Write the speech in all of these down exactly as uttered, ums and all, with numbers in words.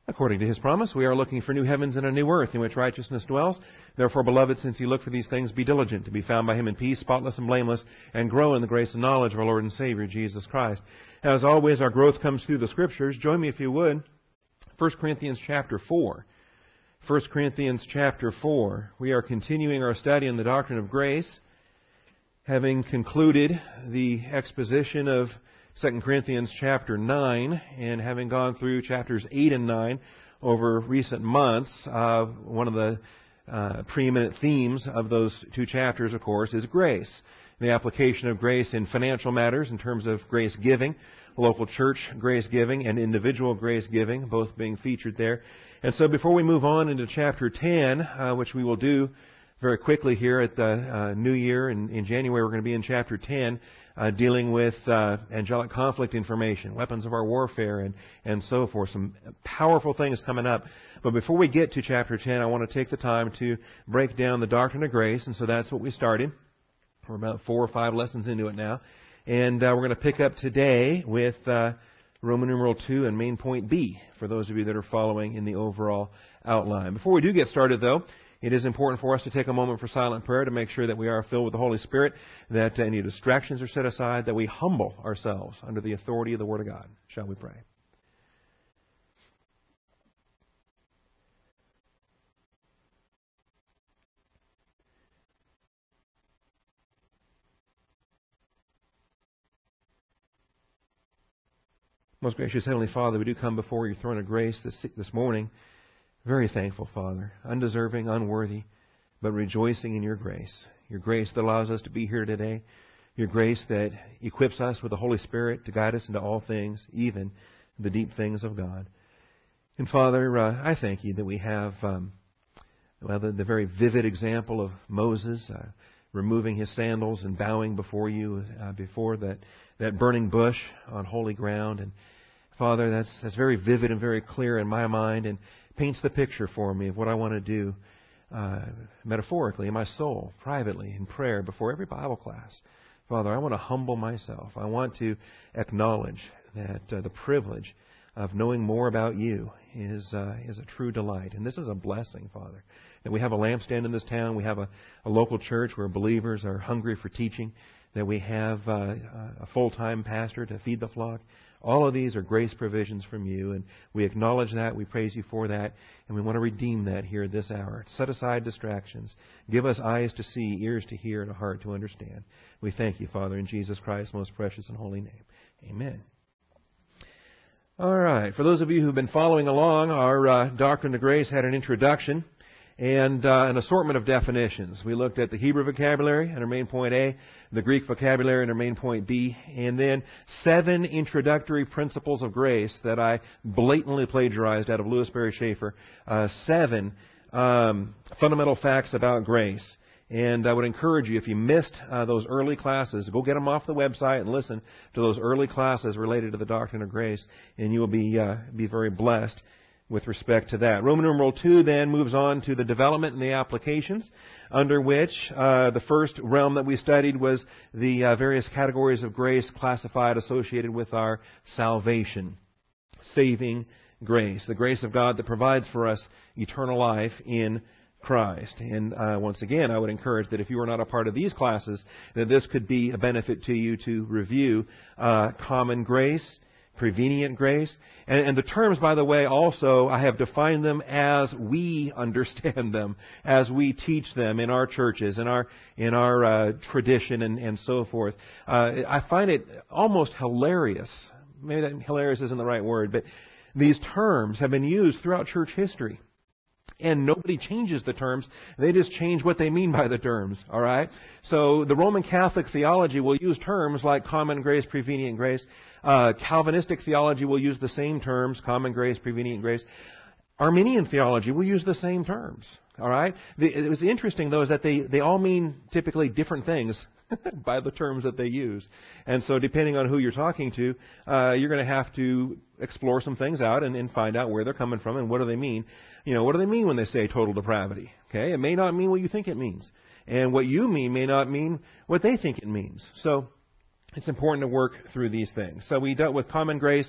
According to His promise, we are looking for new heavens and a new earth in which righteousness dwells. Therefore, beloved, since you look for these things, be diligent to be found by Him in peace, spotless and blameless, and grow in the grace and knowledge of our Lord and Savior, Jesus Christ. As always, our growth comes through the Scriptures. Join me, if you would, First Corinthians chapter four. First Corinthians chapter four. We are continuing our study on the doctrine of grace, having concluded the exposition of Second Corinthians chapter nine, and having gone through chapters eight and nine over recent months. Uh, one of the uh, preeminent themes of those two chapters, of course, is grace. The application of grace in financial matters in terms of grace giving, local church grace giving, and individual grace giving, both being featured there. And so before we move on into chapter ten, uh, which we will do very quickly here at the uh, new year, in, in January we're going to be in chapter ten, Uh, dealing with uh, angelic conflict information, weapons of our warfare, and, and so forth. Some powerful things coming up. But before we get to chapter ten, I want to take the time to break down the doctrine of grace. And so that's what we started. We're about four or five lessons into it now. And uh, we're going to pick up today with uh, Roman numeral two and main point B, for those of you that are following in the overall outline. Before we do get started, though, it is important for us to take a moment for silent prayer to make sure that we are filled with the Holy Spirit, that any distractions are set aside, that we humble ourselves under the authority of the Word of God. Shall we pray? Most gracious Heavenly Father, we do come before your throne of grace this, this morning. Very thankful, Father, undeserving, unworthy, but rejoicing in your grace. Your grace that allows us to be here today. Your grace that equips us with the Holy Spirit to guide us into all things, even the deep things of God. And Father, uh, I thank you that we have um, well, the, the very vivid example of Moses uh, removing his sandals and bowing before you, uh, before that, that burning bush on holy ground. And Father, that's, that's very vivid and very clear in my mind, and paints the picture for me of what I want to do uh, metaphorically in my soul, privately, in prayer, before every Bible class. Father, I want to humble myself. I want to acknowledge that uh, the privilege of knowing more about you is uh, is a true delight. And this is a blessing, Father. That we have a lampstand in this town. We have a, a local church where believers are hungry for teaching. That we have uh, a full-time pastor to feed the flock. All of these are grace provisions from you, and we acknowledge that, we praise you for that, and we want to redeem that here this hour. Set aside distractions. Give us eyes to see, ears to hear, and a heart to understand. We thank you, Father, in Jesus Christ's most precious and holy name. Amen. All right. For those of you who've been following along, our uh, Doctrine of Grace had an introduction and uh, an assortment of definitions. We looked at the Hebrew vocabulary under main point A, the Greek vocabulary under main point B, and then seven introductory principles of grace that I blatantly plagiarized out of Louis Berry Schaefer. Uh, seven um, fundamental facts about grace. And I would encourage you, if you missed uh, those early classes, go get them off the website and listen to those early classes related to the doctrine of grace, and you will be uh, be very blessed with respect to that. Roman numeral two then moves on to the development and the applications, under which uh, the first realm that we studied was the uh, various categories of grace classified associated with our salvation. Saving grace. The grace of God that provides for us eternal life in Christ. And uh, once again, I would encourage that if you are not a part of these classes, that this could be a benefit to you to review uh, common grace, prevenient grace. And, and the terms, by the way, also, I have defined them as we understand them, as we teach them in our churches, in our in our uh, tradition, and, and so forth. Uh, I find it almost hilarious. Maybe that hilarious isn't the right word, but these terms have been used throughout church history. And nobody changes the terms. They just change what they mean by the terms. All right? So the Roman Catholic theology will use terms like common grace, prevenient grace. Uh, Calvinistic theology will use the same terms, common grace, prevenient grace. Arminian theology will use the same terms. All right? The, it was interesting, though, is that they, they all mean typically different things by the terms that they use. And so depending on who you're talking to, uh, you're going to have to explore some things out and, and find out where they're coming from and what do they mean. You know, what do they mean when they say total depravity? Okay, it may not mean what you think it means. And what you mean may not mean what they think it means. So it's important to work through these things. So we dealt with common grace,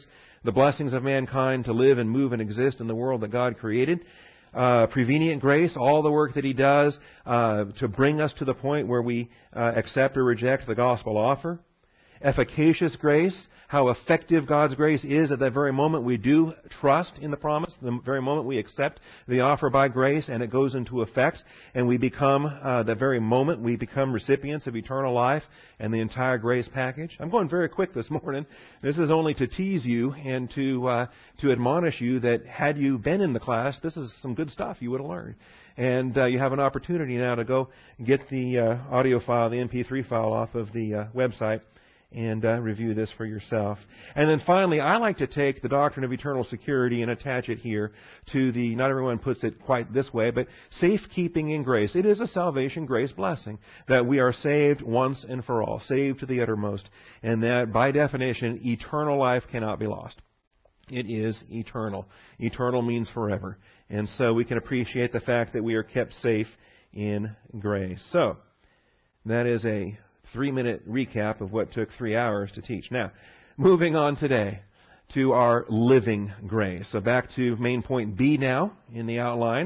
the blessings of mankind to live and move and exist in the world that God created. Uh, prevenient grace, all the work that He does uh, to bring us to the point where we uh, accept or reject the gospel offer. Efficacious grace, how effective God's grace is at that very moment we do trust in the promise, the very moment we accept the offer by grace and it goes into effect and we become, uh, the very moment we become recipients of eternal life and the entire grace package. I'm going very quick this morning. This is only to tease you and to, uh, to admonish you that had you been in the class, this is some good stuff you would have learned. And uh, you have an opportunity now to go get the uh, audio file, the M P three file off of the uh, website and uh, review this for yourself. And then finally, I like to take the doctrine of eternal security and attach it here to the, not everyone puts it quite this way, but safekeeping in grace. It is a salvation grace blessing that we are saved once and for all, saved to the uttermost, and that by definition, eternal life cannot be lost. It is eternal. Eternal means forever. And so we can appreciate the fact that we are kept safe in grace. So, that is a three-minute recap of what took three hours to teach. Now, moving on today to our living grace. So back to main point B now in the outline.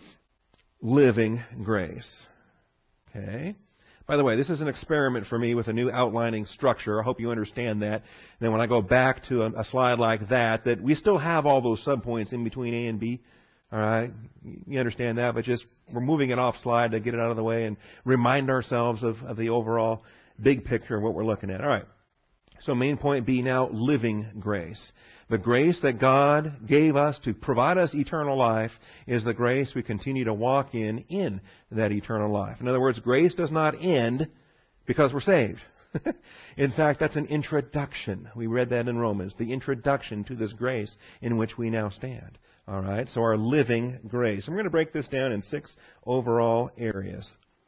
Living grace. Okay. By the way, this is an experiment for me with a new outlining structure. I hope you understand that. And then when I go back to a, a slide like that, that we still have all those subpoints in between A and B. All right, you understand that, but just we're moving it off slide to get it out of the way and remind ourselves of, of the overall big picture of what we're looking at. All right, so main point B now, living grace. The grace that God gave us to provide us eternal life is the grace we continue to walk in in that eternal life. In other words, grace does not end because we're saved. In fact, that's an introduction. We read that in Romans, the introduction to this grace in which we now stand. All right, so our living grace. I'm going to break this down in six overall areas.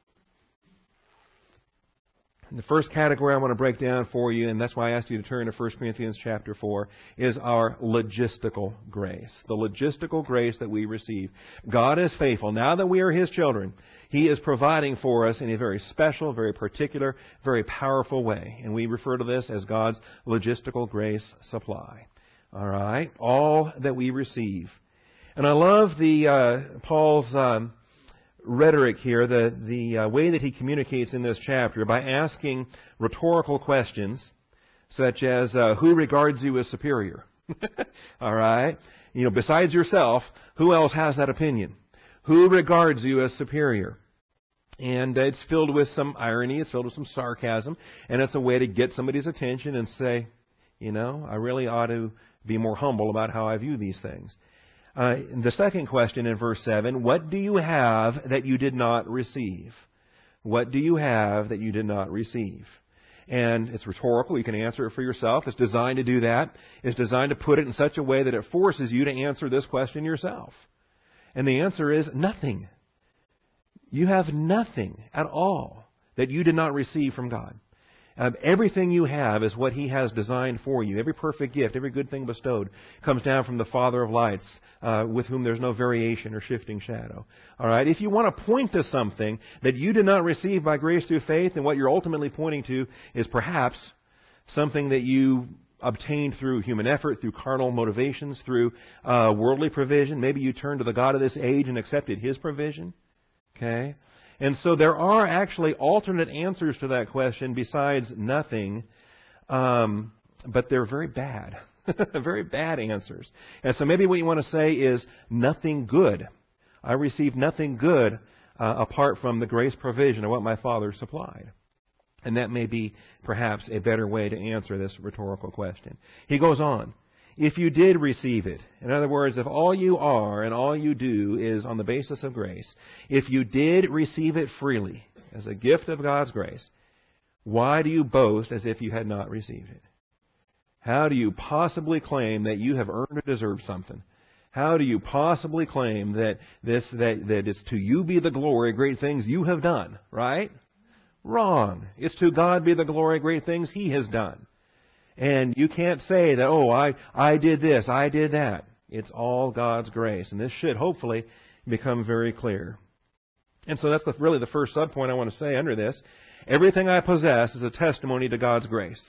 The first category I want to break down for you, and that's why I asked you to turn to First Corinthians chapter four, is our logistical grace. The logistical grace that we receive. God is faithful. Now that we are His children, He is providing for us in a very special, very particular, very powerful way. And we refer to this as God's logistical grace supply. All right, all that we receive. And I love the uh, Paul's um, rhetoric here, the the uh, way that he communicates in this chapter by asking rhetorical questions such as, uh, who regards you as superior? All right, you know, besides yourself, who else has that opinion? Who regards you as superior? And uh, it's filled with some irony, it's filled with some sarcasm, and it's a way to get somebody's attention and say, you know, I really ought to be more humble about how I view these things. Uh, the second question in verse seven, what do you have that you did not receive? What do you have that you did not receive? And it's rhetorical. You can answer it for yourself. It's designed to do that. It's designed to put it in such a way that it forces you to answer this question yourself. And the answer is nothing. You have nothing at all that you did not receive from God. Uh, everything you have is what He has designed for you. Every perfect gift, every good thing bestowed comes down from the Father of lights, uh, with whom there's no variation or shifting shadow. All right. If you want to point to something that you did not receive by grace through faith, then what you're ultimately pointing to is perhaps something that you obtained through human effort, through carnal motivations, through uh, worldly provision. Maybe you turned to the God of this age and accepted His provision. Okay. And so there are actually alternate answers to that question besides nothing, um, but they're very bad, very bad answers. And so maybe what you want to say is nothing good. I received nothing good uh, apart from the grace provision of what my Father supplied. And that may be perhaps a better way to answer this rhetorical question. He goes on. If you did receive it, in other words, if all you are and all you do is on the basis of grace, if you did receive it freely as a gift of God's grace, why do you boast as if you had not received it? How do you possibly claim that you have earned or deserved something? How do you possibly claim that this that, that it's to you be the glory, great things you have done, right? Wrong. It's to God be the glory, great things He has done. And you can't say that, oh, I, I did this, I did that. It's all God's grace. And this should hopefully become very clear. And so that's the, really the first subpoint I want to say under this. Everything I possess is a testimony to God's grace.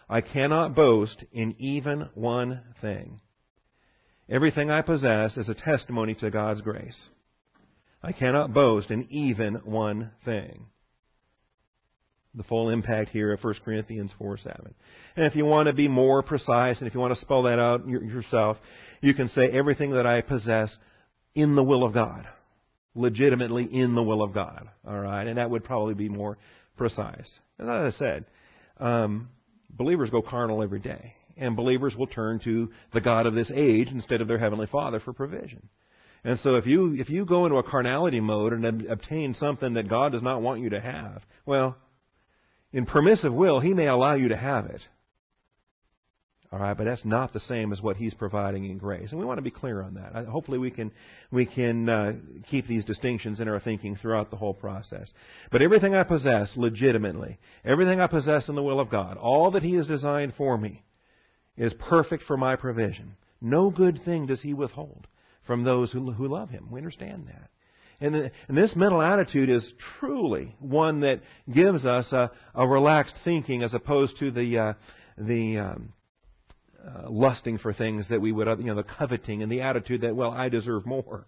I cannot boast in even one thing. Everything I possess is a testimony to God's grace. I cannot boast in even one thing. The full impact here of First Corinthians four seven. And if you want to be more precise, and if you want to spell that out yourself, you can say everything that I possess in the will of God. Legitimately in the will of God. All right? And that would probably be more precise. As I said, um, believers go carnal every day. And believers will turn to the God of this age instead of their Heavenly Father for provision. And so if you if you go into a carnality mode and ob- obtain something that God does not want you to have, well, in permissive will, He may allow you to have it. All right, but that's not the same as what He's providing in grace. And we want to be clear on that. Hopefully we can we can uh, keep these distinctions in our thinking throughout the whole process. But everything I possess legitimately, everything I possess in the will of God, all that He has designed for me is perfect for my provision. No good thing does He withhold from those who, who love Him. We understand that. And, the, and this mental attitude is truly one that gives us a, a relaxed thinking as opposed to the uh, the um, uh, lusting for things that we would, you know, the coveting and the attitude that, well, I deserve more.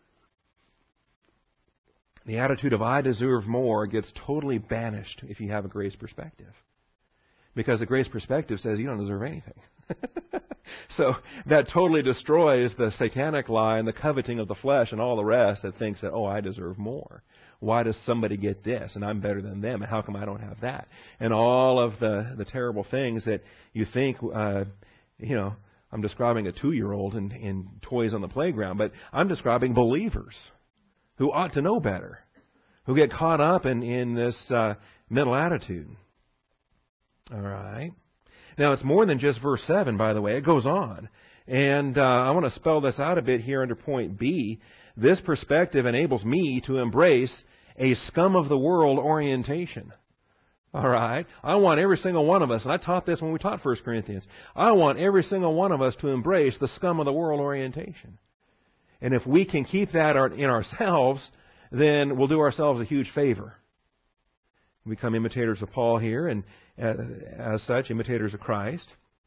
The attitude of I deserve more gets totally banished if you have a grace perspective. Because the grace perspective says you don't deserve anything. So that totally destroys the satanic lie and the coveting of the flesh and all the rest that thinks that, oh, I deserve more. Why does somebody get this and I'm better than them? And how come I don't have that? And all of the, the terrible things that you think, uh, you know, I'm describing a two-year-old in, in toys on the playground, but I'm describing believers who ought to know better, who get caught up in, in this uh, mental attitude. All right. Now, it's more than just verse seven, by the way. It goes on. And uh, I want to spell this out a bit here under point B. This perspective enables me to embrace a scum of the world orientation. All right? I want every single one of us, and I taught this when we taught First Corinthians, I want every single one of us to embrace the scum of the world orientation. And if we can keep that in ourselves, then we'll do ourselves a huge favor. We become imitators of Paul here, and as such, imitators of Christ.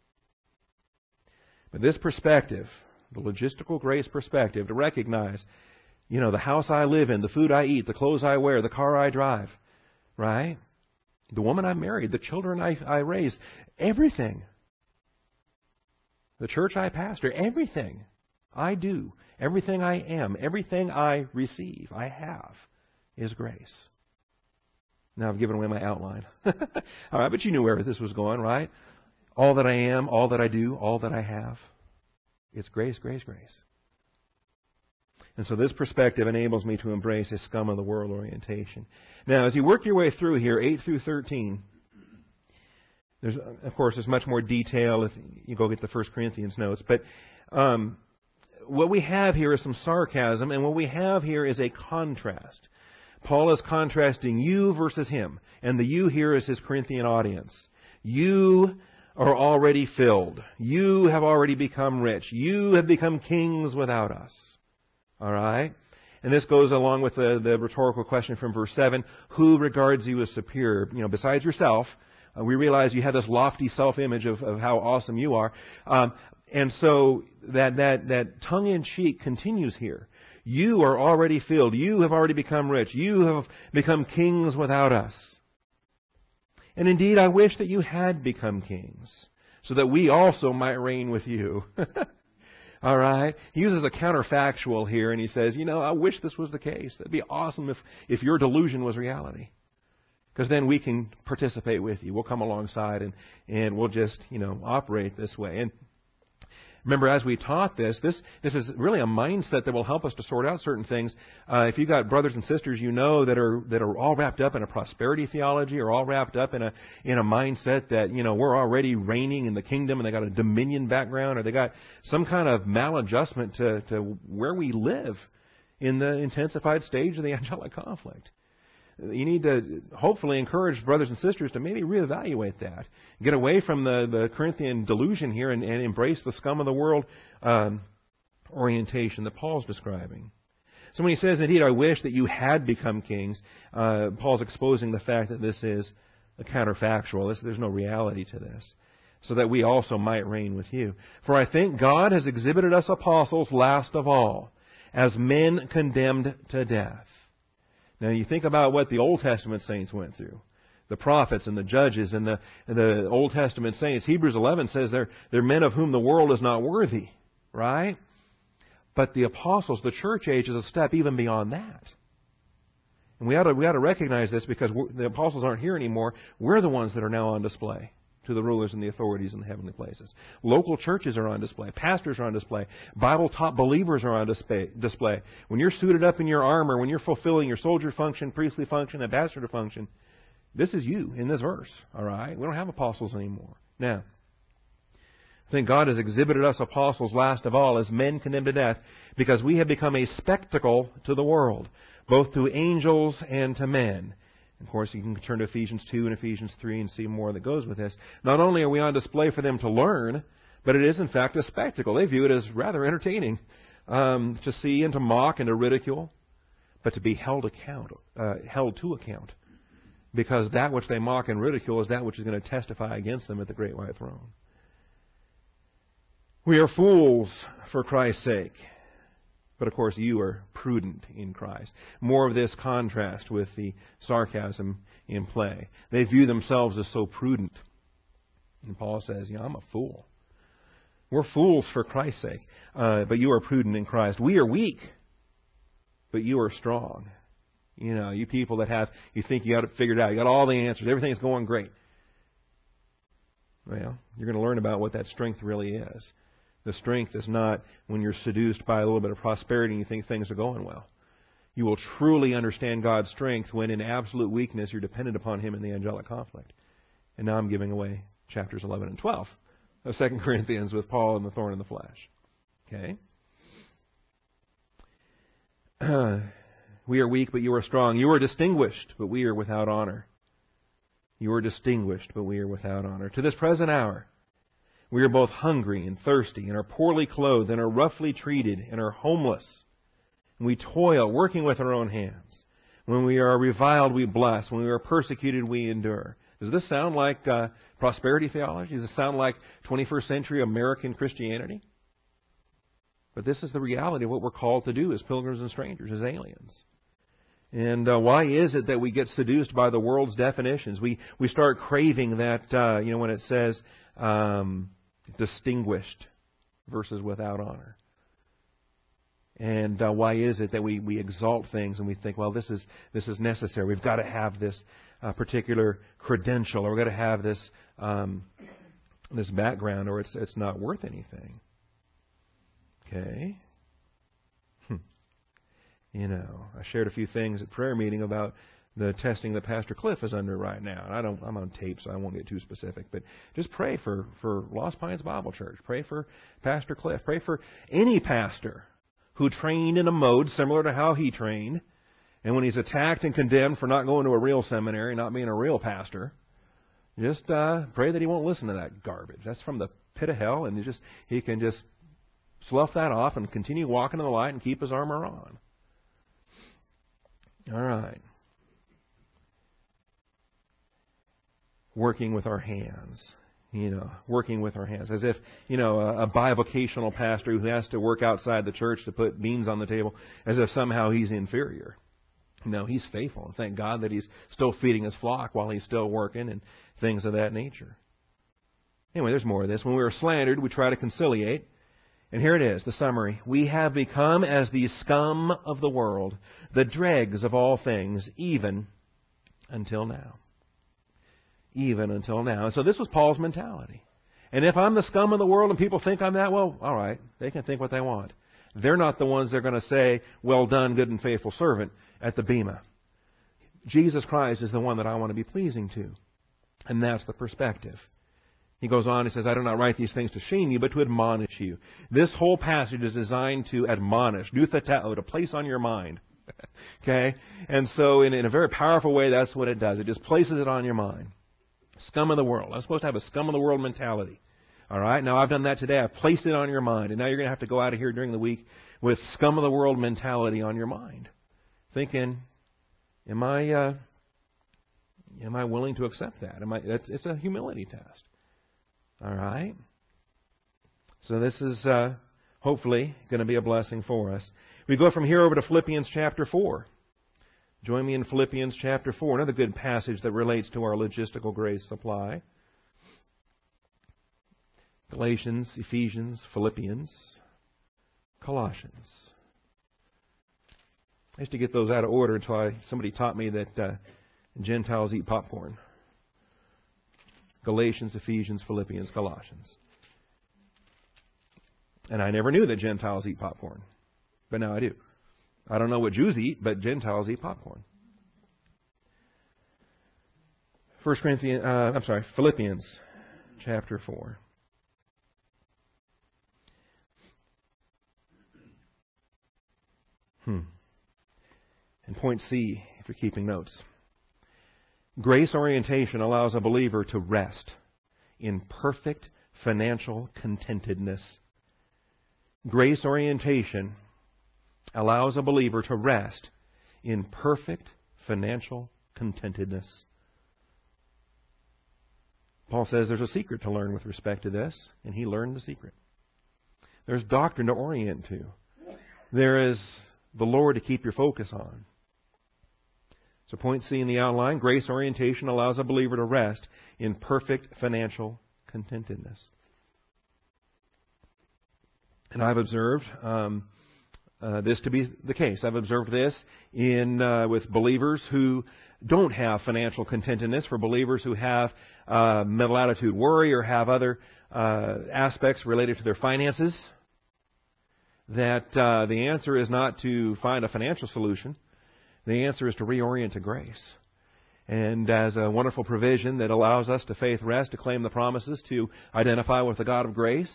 But this perspective, the logistical grace perspective, to recognize, you know, the house I live in, the food I eat, the clothes I wear, the car I drive, right? The woman I married, the children I, I raise, everything. The church I pastor, everything I do, everything I am, everything I receive, I have, is grace. Now I've given away my outline. All right, but you knew where this was going, right? All that I am, all that I do, all that I have. It's grace, grace, grace. And so this perspective enables me to embrace a scum of the world orientation. Now, as you work your way through here, eight through thirteen, there's, of course, there's much more detail if you go get the First Corinthians notes. But um, what we have here is some sarcasm, and what we have here is a contrast. Paul is contrasting you versus him. And the you here is his Corinthian audience. You are already filled. You have already become rich. You have become kings without us. All right? And this goes along with the, the rhetorical question from verse seven. Who regards you as superior? You know, besides yourself, uh, we realize you have this lofty self-image of, of how awesome you are. Um, and so that, that, that tongue-in-cheek continues here. You are already filled. You have already become rich. You have become kings without us. And indeed, I wish that you had become kings, so that we also might reign with you. All right? He uses a counterfactual here, and he says, you know, I wish this was the case. That'd be awesome if, if your delusion was reality. Because then we can participate with you. We'll come alongside, and, and we'll just, you know, operate this way. And remember, as we taught this, this this is really a mindset that will help us to sort out certain things. Uh, if you've got brothers and sisters you know that are that are all wrapped up in a prosperity theology, or all wrapped up in a in a mindset that, you know, we're already reigning in the kingdom, and they got a dominion background, or they got some kind of maladjustment to, to where we live in the intensified stage of the angelic conflict. You need to hopefully encourage brothers and sisters to maybe reevaluate that. Get away from the, the Corinthian delusion here and, and embrace the scum of the world um, orientation that Paul's describing. So when he says, indeed, I wish that you had become kings, uh, Paul's exposing the fact that this is a counterfactual. This, there's no reality to this. so that we also might reign with you. For I think God has exhibited us apostles last of all, as men condemned to death. Now you think about what the Old Testament saints went through. The prophets and the judges and the, and the Old Testament saints. Hebrews eleven says they're, they're men of whom the world is not worthy. Right? But the apostles, the church age, is a step even beyond that. And we ought to, we ought to recognize this because the apostles aren't here anymore. We're the ones that are now on display to the rulers and the authorities in the heavenly places. Local churches are on display. Pastors are on display. Bible-taught believers are on display. display. When you're suited up in your armor, when you're fulfilling your soldier function, priestly function, ambassador function, this is you in this verse. All right? We don't have apostles anymore. Now, I think God has exhibited us apostles last of all as men condemned to death because we have become a spectacle to the world, both to angels and to men. Of course, you can turn to Ephesians two and Ephesians three and see more that goes with this. Not only are we on display for them to learn, but it is in fact a spectacle. They view it as rather entertaining um, to see and to mock and to ridicule, but to be held account, uh, held to account. Because that which they mock and ridicule is that which is going to testify against them at the great white throne. We are fools for Christ's sake. But of course, you are prudent in Christ. More of this contrast with the sarcasm in play. They view themselves as so prudent. And Paul says, you know, I'm a fool. We're fools for Christ's sake. Uh, but you are prudent in Christ. We are weak, but you are strong. You know, you people that have, you think you got it figured out. You got all the answers. Everything's going great. Well, you're going to learn about what that strength really is. The strength is not when you're seduced by a little bit of prosperity and you think things are going well. You will truly understand God's strength when in absolute weakness you're dependent upon Him in the angelic conflict. And now I'm giving away chapters eleven and twelve of Second Corinthians with Paul and the thorn in the flesh. Okay? Uh, we are weak, but you are strong. You are distinguished, but we are without honor. You are distinguished, but we are without honor. To this present hour, we are both hungry and thirsty, and are poorly clothed, and are roughly treated, and are homeless. And we toil, working with our own hands. When we are reviled, we bless. When we are persecuted, we endure. Does this sound like uh, prosperity theology? Does this sound like twenty-first century American Christianity? But this is the reality of what we're called to do as pilgrims and strangers, as aliens. And uh, why is it that we get seduced by the world's definitions? We we start craving that, uh, you know, when it says um, distinguished versus without honor. And uh, why is it that we, we exalt things and we think, well, this is this is necessary. We've got to have this uh, particular credential, or we've got to have this um, this background, or it's it's not worth anything. Okay. Hmm. You know, I shared a few things at prayer meeting about the testing that Pastor Cliff is under right now. And I don't, I'm on tape, so I won't get too specific. But just pray for, for Lost Pines Bible Church. Pray for Pastor Cliff. Pray for any pastor who trained in a mode similar to how he trained. And when he's attacked and condemned for not going to a real seminary, not being a real pastor, just uh, pray that he won't listen to that garbage. That's from the pit of hell, and he just he can just slough that off and continue walking in the light and keep his armor on. All right. Working with our hands. You know, working with our hands. As if, you know, a, a bivocational pastor who has to work outside the church to put beans on the table, as if somehow he's inferior. No, he's faithful. And thank God that he's still feeding his flock while he's still working and things of that nature. Anyway, there's more of this. When we are slandered, we try to conciliate. And here it is, the summary. We have become as the scum of the world, the dregs of all things, even until now. Even until now. And so this was Paul's mentality. And if I'm the scum of the world and people think I'm that, well, all right, they can think what they want. They're not the ones that are going to say, well done, good and faithful servant, at the Bema. Jesus Christ is the one that I want to be pleasing to. And that's the perspective. He goes on, he says, I do not write these things to shame you, but to admonish you. This whole passage is designed to admonish, duthatao, to place on your mind. Okay? And so in, in a very powerful way, that's what it does. It just places it on your mind. Scum of the world. I'm supposed to have a scum of the world mentality. All right? Now, I've done that today. I've placed it on your mind. And now you're going to have to go out of here during the week with scum of the world mentality on your mind. Thinking, am I uh, am I willing to accept that? Am I? That's, it's a humility test. All right? So this is uh, hopefully going to be a blessing for us. We go from here over to Philippians chapter four. Join me in Philippians chapter four, another good passage that relates to our logistical grace supply. Galatians, Ephesians, Philippians, Colossians. I used to get those out of order until I, somebody taught me that uh, Gentiles eat popcorn. Galatians, Ephesians, Philippians, Colossians. And I never knew that Gentiles eat popcorn. But now I do. I don't know what Jews eat, but Gentiles eat popcorn. First Corinthians, uh, I'm sorry, Philippians chapter four. Hmm. And point C, if you're keeping notes. Grace orientation allows a believer to rest in perfect financial contentedness. Grace orientation allows a believer to rest in perfect financial contentedness. Paul says there's a secret to learn with respect to this, and he learned the secret. There's doctrine to orient to. There is the Lord to keep your focus on. So point C in the outline, grace orientation allows a believer to rest in perfect financial contentedness. And I've observed um, uh, this to be the case. I've observed this in uh, with believers who don't have financial contentedness, for believers who have uh, mental attitude worry or have other uh, aspects related to their finances, that uh, the answer is not to find a financial solution. The answer is to reorient to grace. And as a wonderful provision that allows us to faith rest, to claim the promises, to identify with the God of grace,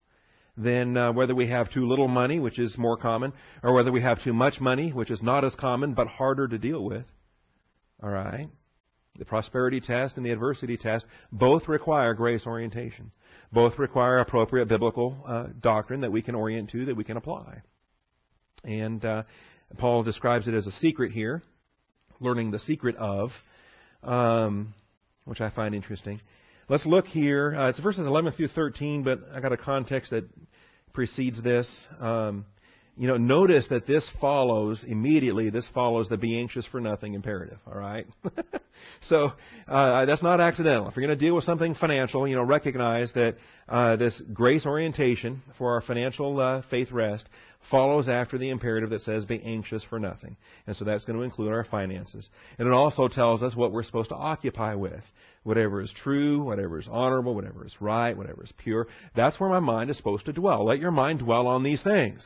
then uh, whether we have too little money, which is more common, or whether we have too much money, which is not as common but harder to deal with, all right, the prosperity test and the adversity test both require grace orientation. Both require appropriate biblical uh, doctrine that we can orient to, that we can apply. And uh, Paul describes it as a secret here, learning the secret of, um, which I find interesting. Let's look here. Uh, it's verses eleven through thirteen, but I got a context that precedes this. Um, you know, notice that this follows immediately. This follows the "be anxious for nothing" imperative. All right. So uh, that's not accidental. If you're going to deal with something financial, you know, recognize that uh, this grace orientation for our financial uh, faith rest follows after the imperative that says be anxious for nothing. And so that's going to include our finances. And it also tells us what we're supposed to occupy with. Whatever is true, whatever is honorable, whatever is right, whatever is pure. That's where my mind is supposed to dwell. Let your mind dwell on these things.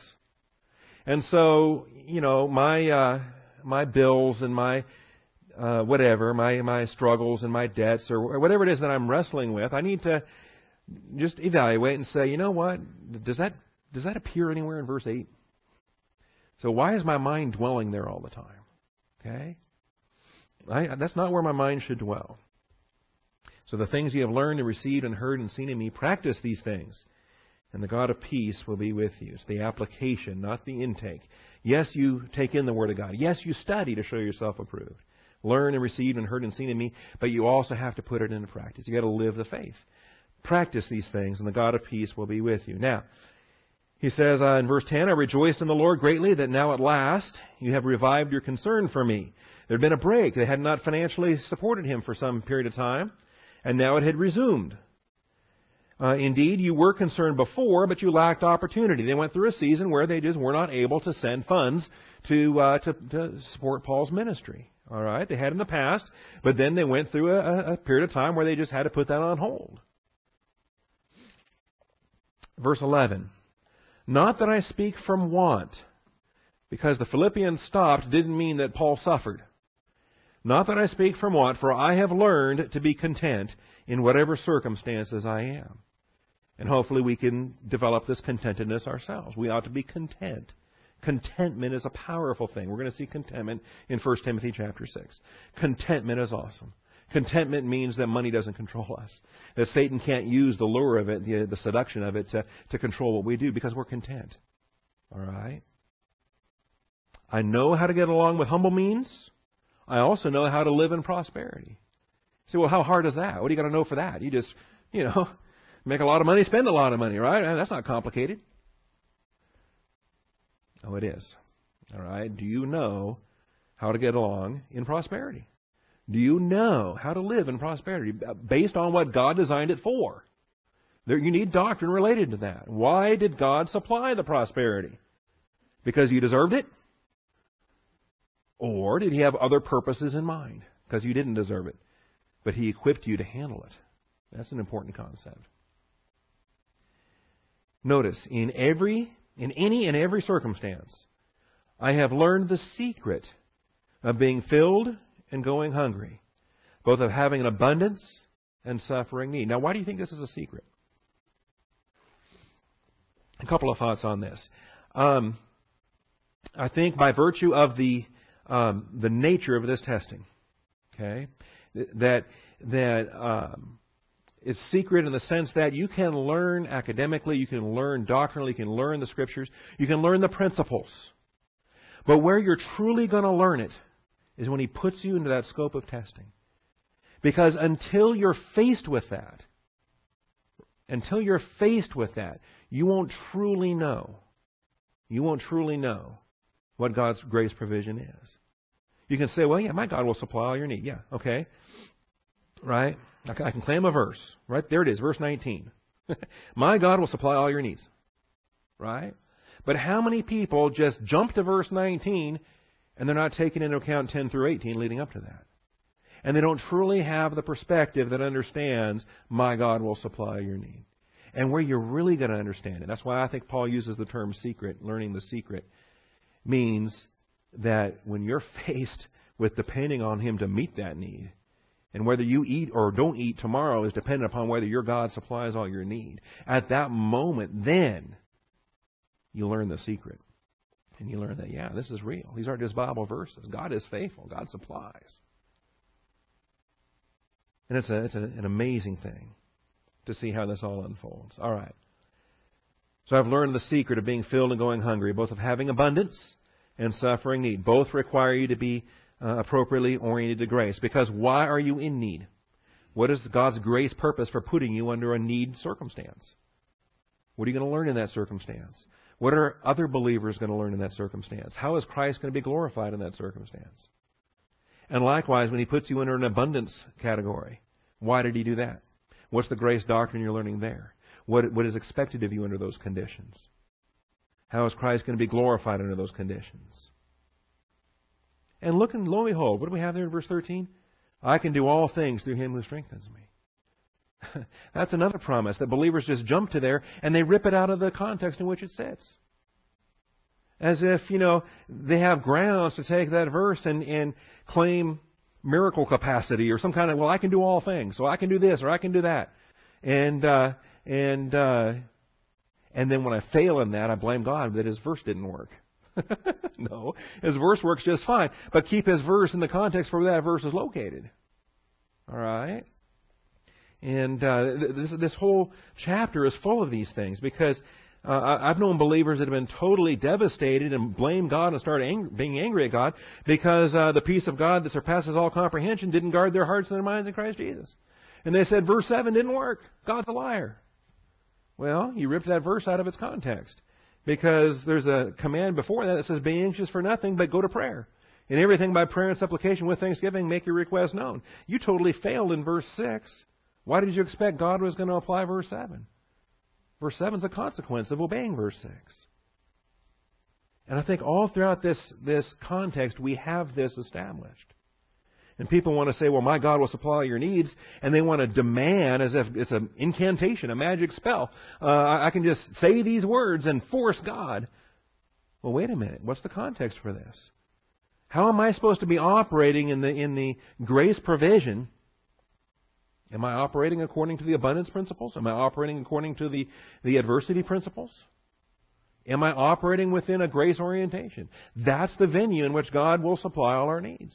And so, you know, my uh, my bills and my uh, whatever, my my struggles and my debts or whatever it is that I'm wrestling with, I need to just evaluate and say, you know what, does that does that appear anywhere in verse eight? So why is my mind dwelling there all the time? Okay, I, that's not where my mind should dwell. So the things you have learned and received and heard and seen in me, practice these things, and the God of peace will be with you. It's the application, not the intake. Yes, you take in the Word of God. Yes, you study to show yourself approved. Learn and receive and heard and seen in me, but you also have to put it into practice. You've got to live the faith. Practice these things, and the God of peace will be with you. Now, he says uh, in verse ten, I rejoiced in the Lord greatly that now at last you have revived your concern for me. There had been a break. They had not financially supported him for some period of time, and now it had resumed. Uh, indeed, you were concerned before, but you lacked opportunity. They went through a season where they just were not able to send funds to uh, to, to support Paul's ministry. All right, they had in the past, but then they went through a, a period of time where they just had to put that on hold. Verse eleven, not that I speak from want, because the Philippians stopped didn't mean that Paul suffered. Not that I speak from want, for I have learned to be content in whatever circumstances I am. And hopefully we can develop this contentedness ourselves. We ought to be content. Contentment is a powerful thing. We're going to see contentment in First Timothy chapter six. Contentment is awesome. Contentment means that money doesn't control us. That Satan can't use the lure of it, the, the seduction of it to, to control what we do because we're content. All right? I know how to get along with humble means. I also know how to live in prosperity. You say, well, how hard is that? What do you got to know for that? You just, you know, Make a lot of money, spend a lot of money, right? That's not complicated. Oh, it is. All right. Do you know how to get along in prosperity? Do you know how to live in prosperity based on what God designed it for? There, you need doctrine related to that. Why did God supply the prosperity? Because you deserved it? Or did He have other purposes in mind? Because you didn't deserve it, but He equipped you to handle it. That's an important concept. Notice, in every, in any and every circumstance, I have learned the secret of being filled and going hungry, both of having an abundance and suffering need. Now, why do you think this is a secret? A couple of thoughts on this. Um, I think by virtue of the um, the nature of this testing, okay, that that um, it's secret in the sense that you can learn academically, you can learn doctrinally, you can learn the Scriptures, you can learn the principles. But where you're truly going to learn it is when He puts you into that scope of testing. Because until you're faced with that, until you're faced with that, you won't truly know. You won't truly know what God's grace provision is. You can say, well, yeah, my God will supply all your need. Yeah, okay. Right? I can claim a verse. Right? There it is, verse nineteen. My God will supply all your needs. Right? But how many people just jump to verse nineteen and they're not taking into account ten through eighteen leading up to that? And they don't truly have the perspective that understands, my God will supply your need. And where you're really going to understand it, that's why I think Paul uses the term secret, learning the secret, means that when you're faced with depending on Him to meet that need, and whether you eat or don't eat tomorrow is dependent upon whether your God supplies all your need, at that moment, then you learn the secret. And you learn that, yeah, this is real. These aren't just Bible verses. God is faithful. God supplies. And it's, a, it's a, an amazing thing to see how this all unfolds. All right. So I've learned the secret of being filled and going hungry, both of having abundance and suffering need. Both require you to be uh, appropriately oriented to grace. Because why are you in need? What is God's grace purpose for putting you under a need circumstance? What are you going to learn in that circumstance? What are other believers going to learn in that circumstance? How is Christ going to be glorified in that circumstance? And likewise, when He puts you under an abundance category, why did He do that? What's the grace doctrine you're learning there? What, what is expected of you under those conditions? How is Christ going to be glorified under those conditions? And look and lo and behold, what do we have there in verse thirteen? I can do all things through Him who strengthens me. That's another promise that believers just jump to there and they rip it out of the context in which it sits. As if, you know, they have grounds to take that verse and, and claim miracle capacity or some kind of, well, I can do all things, so I can do this or I can do that. And, uh, and, uh, and then when I fail in that, I blame God that His verse didn't work. No, His verse works just fine. But keep His verse in the context where that verse is located. All right? And uh, this, this whole chapter is full of these things because uh, I've known believers that have been totally devastated and blame God and started ang- being angry at God because uh, the peace of God that surpasses all comprehension didn't guard their hearts and their minds in Christ Jesus. And they said verse seven didn't work. God's a liar. Well, you ripped that verse out of its context because there's a command before that that says, be anxious for nothing, but go to prayer. In everything by prayer and supplication with thanksgiving, make your request known. You totally failed in verse six. Why did you expect God was going to apply verse seven? Verse seven is a consequence of obeying verse six. And I think all throughout this, this context, we have this established. And people want to say, well, my God will supply your needs. And they want to demand as if it's an incantation, a magic spell. Uh, I can just say these words and force God. Well, wait a minute. What's the context for this? How am I supposed to be operating in the, in the grace provision? Am I operating according to the abundance principles? Am I operating according to the, the adversity principles? Am I operating within a grace orientation? That's the venue in which God will supply all our needs.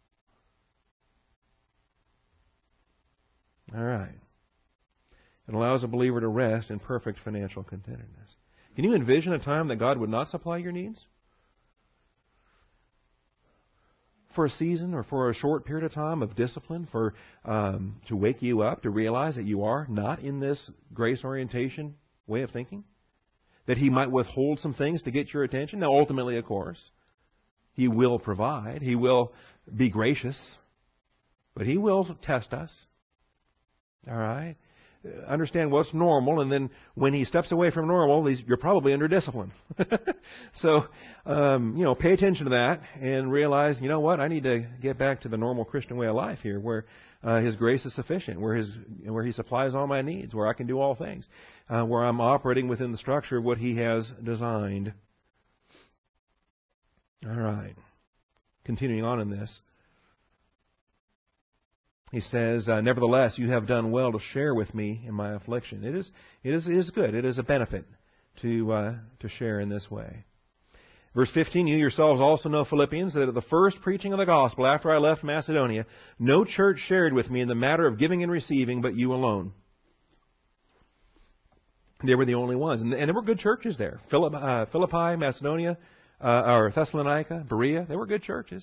All right. It allows a believer to rest in perfect financial contentedness. Can you envision a time that God would not supply your needs? for a season or for a short period of time of discipline for um, to wake you up to realize that you are not in this grace orientation way of thinking? That He might withhold some things to get your attention? Now, ultimately, of course, He will provide. He will be gracious. But He will test us. All right? Understand what's normal, and then when He steps away from normal, you're probably under discipline. So, um, you know, pay attention to that and realize, you know what, I need to get back to the normal Christian way of life here, where uh, His grace is sufficient, where His where He supplies all my needs, where I can do all things, uh, where I'm operating within the structure of what He has designed. All right. Continuing on in this. He says, uh, nevertheless, you have done well to share with me in my affliction. It is, it is, it is good. It is a benefit to uh, to share in this way. Verse fifteen, you yourselves also know, Philippians, that at the first preaching of the gospel after I left Macedonia, no church shared with me in the matter of giving and receiving, but you alone. They were the only ones. And, and there were good churches there. Philippi, uh, Philippi Macedonia, uh, or Thessalonica, Berea, they were good churches.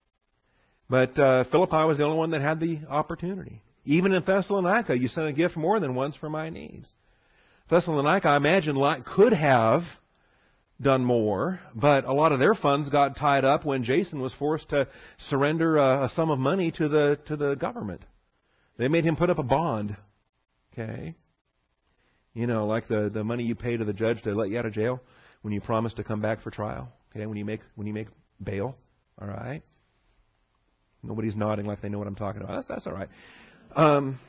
But uh, Philippi was the only one that had the opportunity. Even in Thessalonica, you sent a gift more than once for my needs. Thessalonica, I imagine, could have done more, but a lot of their funds got tied up when Jason was forced to surrender a, a sum of money to the to the government. They made him put up a bond. Okay, you know, like the, the money you pay to the judge to let you out of jail when you promise to come back for trial. Okay, when you make when you make bail. All right. Nobody's nodding like they know what I'm talking about. That's, that's all right. Um,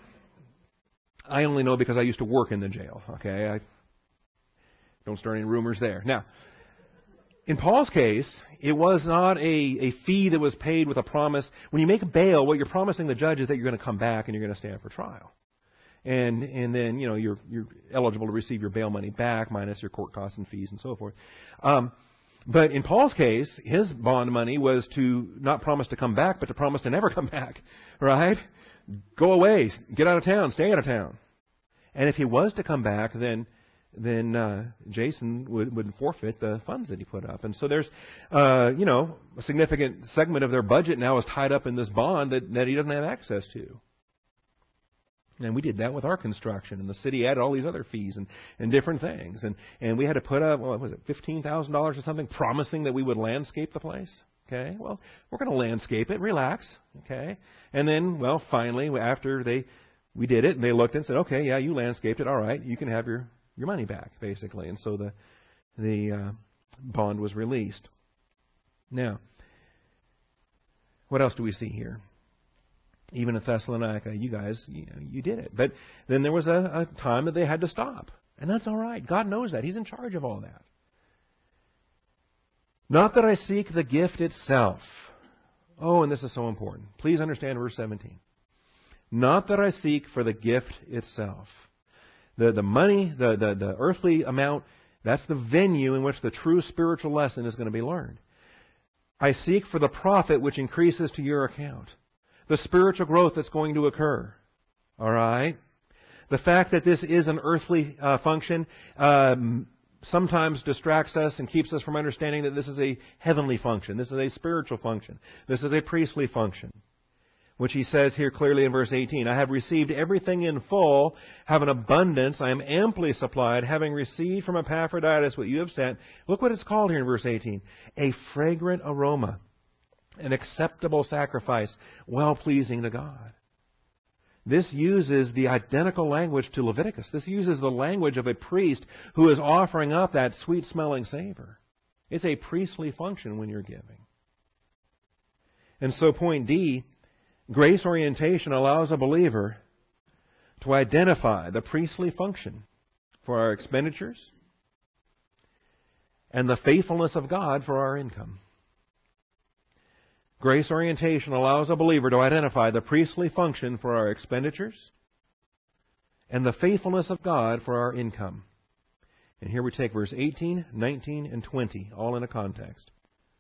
I only know because I used to work in the jail. Okay, I don't start any rumors there. Now, in Paul's case, it was not a, a fee that was paid with a promise. When you make a bail, what you're promising the judge is that you're going to come back and you're going to stand for trial, and and then you know you're you're eligible to receive your bail money back minus your court costs and fees and so forth. Um, But in Paul's case, his bond money was to not promise to come back, but to promise to never come back, right? Go away, get out of town, stay out of town. And if he was to come back, then then uh, Jason would, would forfeit the funds that he put up. And so there's, uh, you know, a significant segment of their budget now is tied up in this bond that, that he doesn't have access to. And we did that with our construction, and the city added all these other fees and, and different things. And, and we had to put up, what was it, fifteen thousand dollars or something, promising that we would landscape the place. Okay, well, we're going to landscape it, relax. Okay, and then, well, finally, after they we did it, and they looked and said, okay, yeah, you landscaped it, all right, you can have your, your money back, basically. And so the, the uh, bond was released. Now, what else do we see here? Even in Thessalonica, you guys, you know, you did it. But then there was a, a time that they had to stop. And that's all right. God knows that. He's in charge of all that. Not that I seek the gift itself. Oh, and this is so important. Please understand verse seventeen. Not that I seek for the gift itself. The, the money, the, the, the earthly amount, that's the venue in which the true spiritual lesson is going to be learned. I seek for the profit which increases to your account. The spiritual growth that's going to occur. All right? The fact that this is an earthly uh, function um, sometimes distracts us and keeps us from understanding that this is a heavenly function. This is a spiritual function. This is a priestly function. Which he says here clearly in verse eighteen. I have received everything in full, have an abundance, I am amply supplied, having received from Epaphroditus what you have sent. Look what it's called here in verse eighteen. A fragrant aroma. An acceptable sacrifice, well-pleasing to God. This uses the identical language to Leviticus. This uses the language of a priest who is offering up that sweet-smelling savor. It's a priestly function when you're giving. And so point D, grace orientation allows a believer to identify the priestly function for our expenditures and the faithfulness of God for our income. Grace orientation allows a believer to identify the priestly function for our expenditures and the faithfulness of God for our income. And here we take verse eighteen, nineteen, and twenty, all in a context.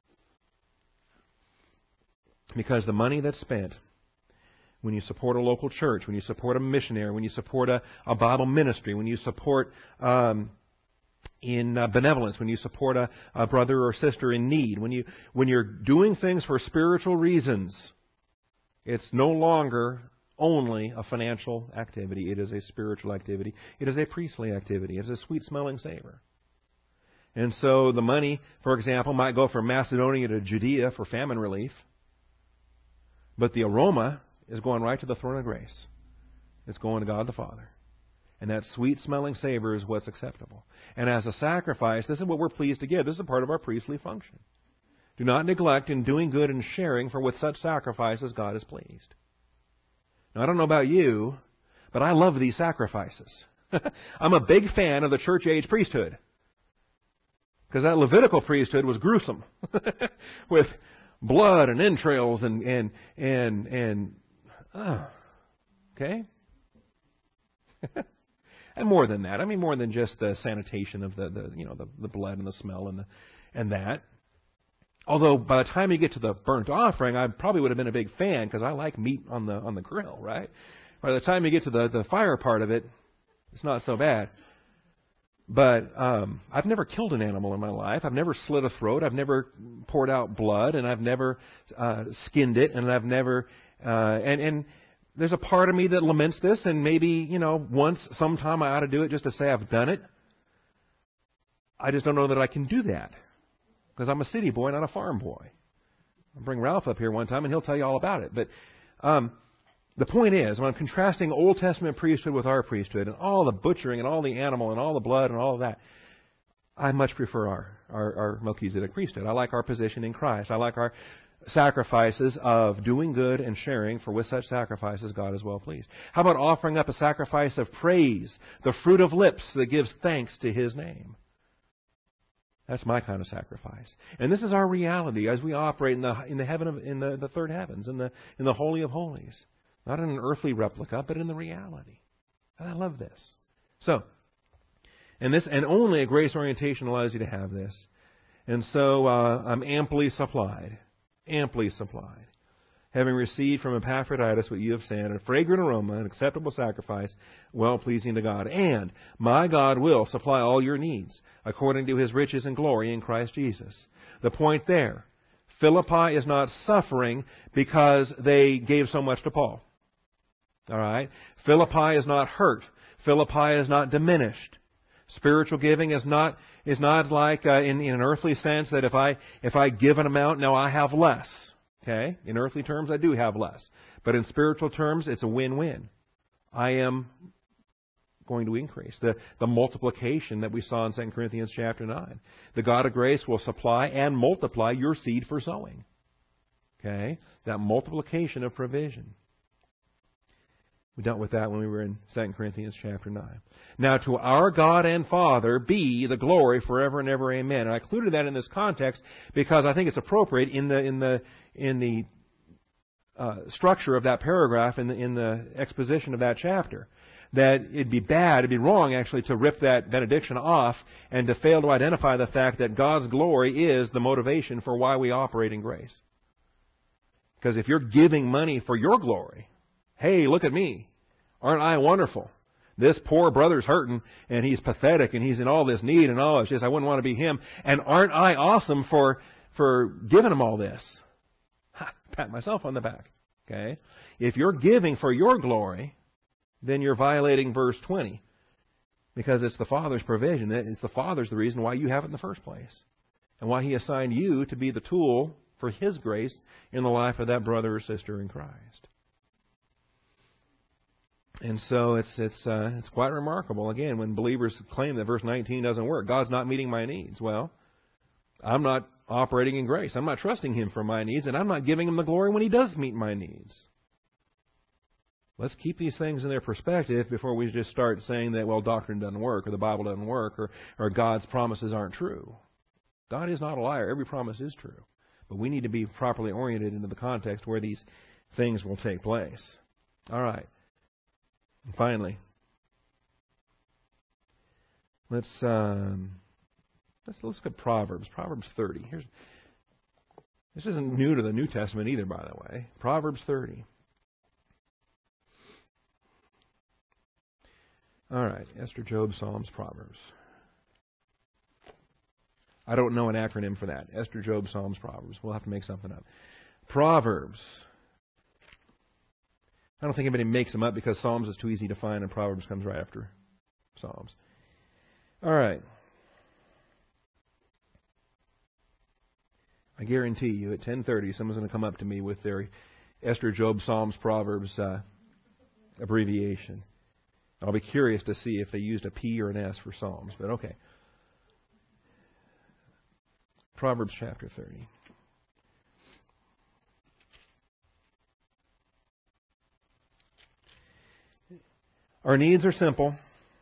Because the money that's spent when you support a local church, when you support a missionary, when you support a, a Bible ministry, when you support um, in uh, benevolence, when you support a, a brother or sister in need, when you when you're doing things for spiritual reasons, it's no longer only a financial activity. It is a spiritual activity. It is a priestly activity. It is a sweet-smelling savor. And so the money, for example, might go from Macedonia to Judea for famine relief, but the aroma is going right to the throne of grace. It's going to God the Father. And that sweet-smelling savor is what's acceptable. And as a sacrifice, this is what we're pleased to give. This is a part of our priestly function. Do not neglect in doing good and sharing, for with such sacrifices God is pleased. Now, I don't know about you, but I love these sacrifices. I'm a big fan of the church-age priesthood. Because that Levitical priesthood was gruesome. With blood and entrails and, and, and, and, oh, okay? And more than that. I mean, more than just the sanitation of the, the you know, the, the blood and the smell and the, and that. Although by the time you get to the burnt offering, I probably would have been a big fan because I like meat on the on the grill, right? By the time you get to the, the fire part of it, it's not so bad. But um, I've never killed an animal in my life. I've never slit a throat. I've never poured out blood, and I've never uh, skinned it, and I've never uh, and and. There's a part of me that laments this, and maybe, you know, once, sometime I ought to do it just to say I've done it. I just don't know that I can do that because I'm a city boy, not a farm boy. I'll bring Ralph up here one time, and he'll tell you all about it. But um, the point is, when I'm contrasting Old Testament priesthood with our priesthood and all the butchering and all the animal and all the blood and all of that, I much prefer our, our, our Melchizedek priesthood. I like our position in Christ. I like our sacrifices of doing good and sharing, for with such sacrifices God is well pleased. How about offering up a sacrifice of praise, the fruit of lips that gives thanks to His name? That's my kind of sacrifice. And this is our reality as we operate in the in the heaven of, in the, the third heavens, in the in the Holy of Holies. Not in an earthly replica, but in the reality. And I love this. So, and this and only a grace orientation allows you to have this. And so uh, I'm amply supplied. Amply supplied, having received from Epaphroditus what you have sent, a fragrant aroma, an acceptable sacrifice, well-pleasing to God. And my God will supply all your needs, according to His riches and glory in Christ Jesus. The point there, Philippi is not suffering because they gave so much to Paul. All right? Philippi is not hurt. Philippi is not diminished. Spiritual giving is not is not like uh, in, in an earthly sense that if I if I give an amount, now I have less. Okay? In earthly terms, I do have less. But in spiritual terms, it's a win-win. I am going to increase. The, the multiplication that we saw in Second Corinthians chapter nine. The God of grace will supply and multiply your seed for sowing. Okay? That multiplication of provision. We dealt with that when we were in Second Corinthians chapter nine. Now to our God and Father be the glory forever and ever. Amen. And I included that in this context because I think it's appropriate in the in the in the uh, structure of that paragraph, in the in the exposition of that chapter. That it'd be bad, it'd be wrong actually to rip that benediction off and to fail to identify the fact that God's glory is the motivation for why we operate in grace. Because if you're giving money for your glory, hey, look at me. Aren't I wonderful? This poor brother's hurting, and he's pathetic, and he's in all this need, and all it's just, I wouldn't want to be him. And aren't I awesome for for giving him all this? Ha, pat myself on the back. Okay? If you're giving for your glory, then you're violating verse twenty. Because it's the Father's provision. It's the Father's the reason why you have it in the first place. And why He assigned you to be the tool for His grace in the life of that brother or sister in Christ. And so it's it's uh, it's quite remarkable, again, when believers claim that verse nineteen doesn't work. God's not meeting my needs. Well, I'm not operating in grace. I'm not trusting Him for my needs, and I'm not giving Him the glory when He does meet my needs. Let's keep these things in their perspective before we just start saying that, well, doctrine doesn't work, or the Bible doesn't work, or, or God's promises aren't true. God is not a liar. Every promise is true. But we need to be properly oriented into the context where these things will take place. All right. And finally, let's um, let's let's look at Proverbs. Proverbs thirty. Here's this isn't new to the New Testament either, by the way. Proverbs thirty. All right, Esther, Job, Psalms, Proverbs. I don't know an acronym for that. Esther, Job, Psalms, Proverbs. We'll have to make something up. Proverbs. I don't think anybody makes them up because Psalms is too easy to find and Proverbs comes right after Psalms. All right. I guarantee you at ten thirty someone's going to come up to me with their Esther, Job, Psalms, Proverbs uh, abbreviation. I'll be curious to see if they used a P or an S for Psalms, but okay. Proverbs chapter thirty. Our needs are simple,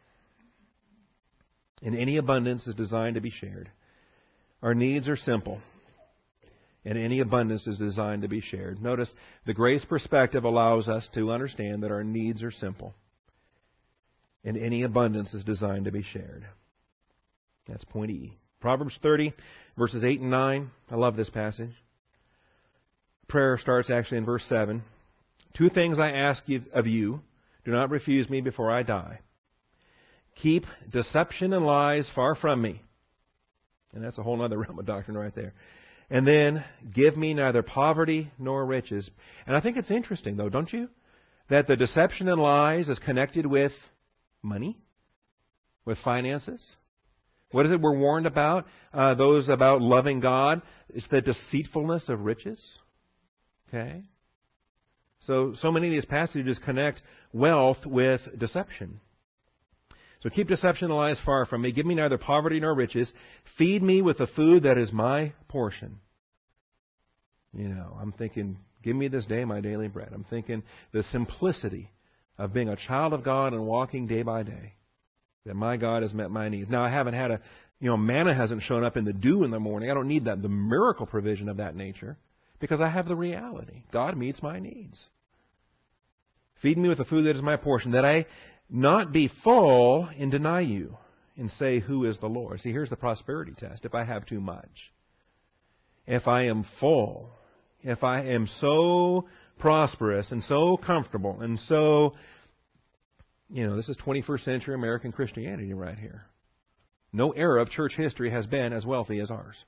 and any abundance is designed to be shared. Our needs are simple, and any abundance is designed to be shared. Notice the grace perspective allows us to understand that our needs are simple, and any abundance is designed to be shared. That's point E. Proverbs thirty, verses eight and nine. I love this passage. Prayer starts actually in verse seven. Two things I ask you, of you. Do not refuse me before I die. Keep deception and lies far from me. And that's a whole other realm of doctrine right there. And then, give me neither poverty nor riches. And I think it's interesting, though, don't you? That the deception and lies is connected with money, with finances. What is it we're warned about? Uh, those about loving God. It's the deceitfulness of riches. Okay? So, so many of these passages connect wealth with deception. So keep deception and lies far from me. Give me neither poverty nor riches. Feed me with the food that is my portion. You know, I'm thinking, give me this day my daily bread. I'm thinking the simplicity of being a child of God and walking day by day. That my God has met my needs. Now, I haven't had a, you know, manna hasn't shown up in the dew in the morning. I don't need that, the miracle provision of that nature. Because I have the reality. God meets my needs. Feed me with the food that is my portion, that I not be full and deny you and say, who is the Lord? See, here's the prosperity test. If I have too much, if I am full, if I am so prosperous and so comfortable and so, you know, this is twenty-first century American Christianity right here. No era of church history has been as wealthy as ours.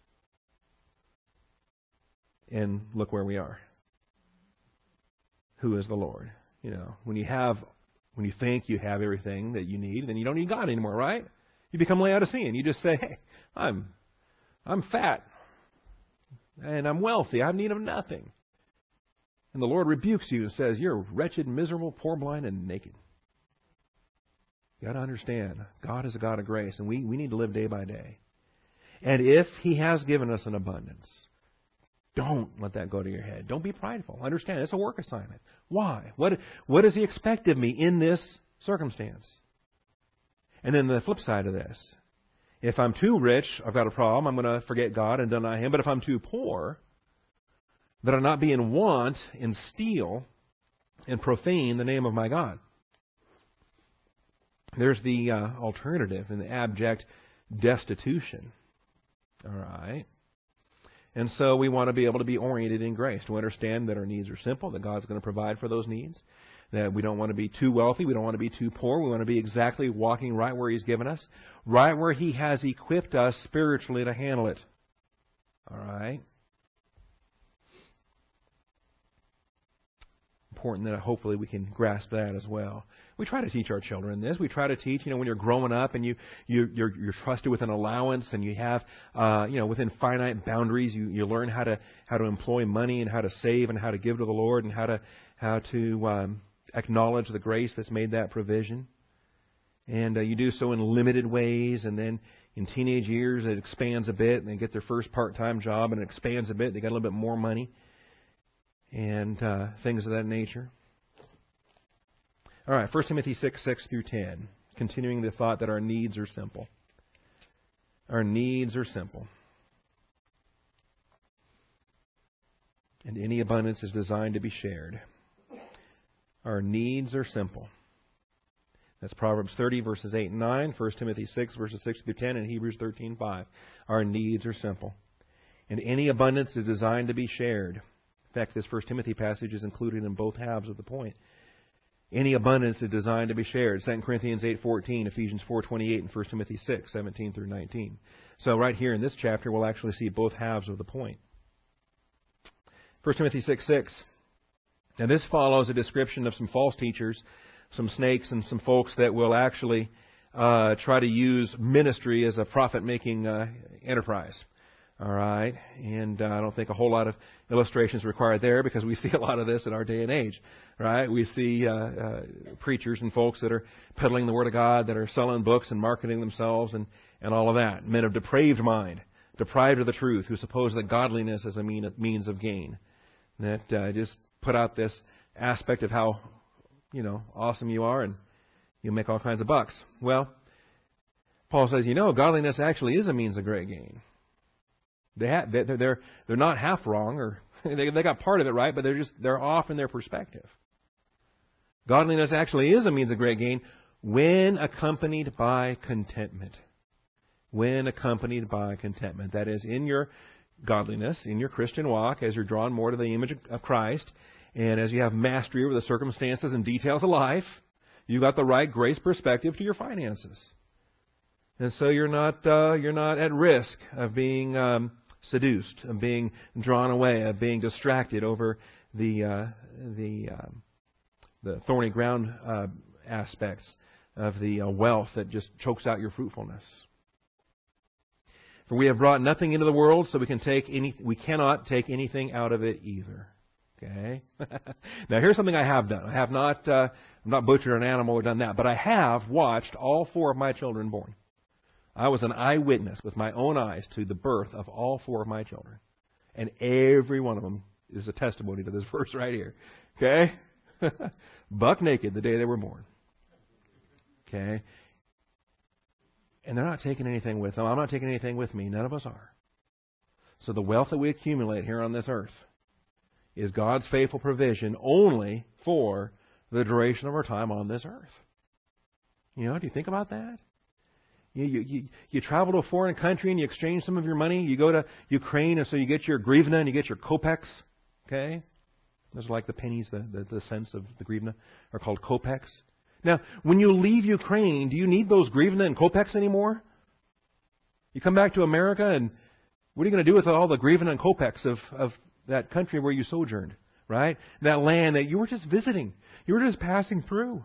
And look where we are. Who is the Lord? You know, when you have, when you think you have everything that you need, then you don't need God anymore, right? You become Laodicean. You just say, hey, I'm, I'm fat, and I'm wealthy. I have need of nothing. And the Lord rebukes you and says, you're wretched, miserable, poor, blind, and naked. You got to understand, God is a God of grace, and we, we need to live day by day. And if He has given us an abundance, don't let that go to your head. Don't be prideful. Understand, it's a work assignment. Why? What, what does He expect of me in this circumstance? And then the flip side of this. If I'm too rich, I've got a problem. I'm going to forget God and deny Him. But if I'm too poor, that I not be in want and steal and profane the name of my God. There's the uh, alternative in the abject destitution. All right. And so we want to be able to be oriented in grace, to understand that our needs are simple, that God's going to provide for those needs, that we don't want to be too wealthy, we don't want to be too poor, we want to be exactly walking right where He's given us, right where He has equipped us spiritually to handle it. All right? Important that hopefully we can grasp that as well. We try to teach our children this. We try to teach, you know, when you're growing up and you, you you're, you're trusted with an allowance and you have, uh, you know, within finite boundaries, you, you learn how to how to employ money and how to save and how to give to the Lord and how to how to um, acknowledge the grace that's made that provision. And uh, you do so in limited ways. And then in teenage years, it expands a bit, and they get their first part-time job, and it expands a bit. They get a little bit more money and uh, things of that nature. All right, First Timothy six, six through ten. Continuing the thought that our needs are simple. Our needs are simple. And any abundance is designed to be shared. Our needs are simple. That's Proverbs thirty, verses eight and nine, First Timothy six, verses six through ten, and Hebrews thirteen, five. Our needs are simple. And any abundance is designed to be shared. In fact, this First Timothy passage is included in both halves of the point. Any abundance is designed to be shared. Second Corinthians eight fourteen, Ephesians four twenty-eight, and First Timothy six seventeen through nineteen. So right here in this chapter, we'll actually see both halves of the point. First Timothy six six. Now this follows a description of some false teachers, some snakes, and some folks that will actually uh, try to use ministry as a profit-making uh, enterprise. All right, and uh, I don't think a whole lot of illustrations required there, because we see a lot of this in our day and age, right? We see uh, uh, preachers and folks that are peddling the Word of God, that are selling books and marketing themselves and, and all of that. Men of depraved mind, deprived of the truth, who suppose that godliness is a mean, means of gain. That uh, just put out this aspect of how, you know, awesome you are and you'll make all kinds of bucks. Well, Paul says, you know, godliness actually is a means of great gain. They have, they're, they're, they're not half wrong, or they, they got part of it right, but they're just, they're off in their perspective. Godliness actually is a means of great gain when accompanied by contentment. When accompanied by contentment. That is, in your godliness, in your Christian walk, as you're drawn more to the image of Christ, and as you have mastery over the circumstances and details of life, you've got the right grace perspective to your finances. And so you're not uh, you're not at risk of being um, seduced, of being drawn away, of being distracted over the uh, the uh, the thorny ground uh, aspects of the uh, wealth that just chokes out your fruitfulness. For we have brought nothing into the world, so we can take any we cannot take anything out of it either. Okay. Now here's something I have done. I have not uh, I'm not butchered an animal or done that, but I have watched all four of my children born. I was an eyewitness with my own eyes to the birth of all four of my children. And every one of them is a testimony to this verse right here. Okay? Buck naked the day they were born. Okay? And they're not taking anything with them. I'm not taking anything with me. None of us are. So the wealth that we accumulate here on this earth is God's faithful provision only for the duration of our time on this earth. You know, do you think about that? You, you, you, you travel to a foreign country and you exchange some of your money. You go to Ukraine and so you get your grivna and you get your kopecks. Okay? Those are like the pennies, the, the, the cents of the grivna are called kopecks. Now, when you leave Ukraine, do you need those grivna and kopecks anymore? You come back to America and what are you going to do with all the grivna and kopecks of, of that country where you sojourned? Right? That land that you were just visiting. You were just passing through.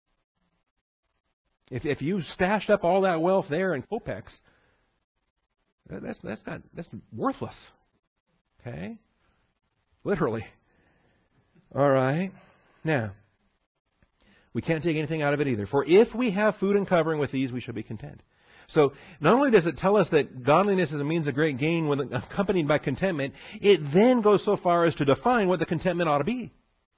If if you stashed up all that wealth there in kopecks, that's that's not that's worthless. Okay? Literally. All right. Now, we can't take anything out of it either. For if we have food and covering with these, we shall be content. So not only does it tell us that godliness is a means of great gain when accompanied by contentment, it then goes so far as to define what the contentment ought to be.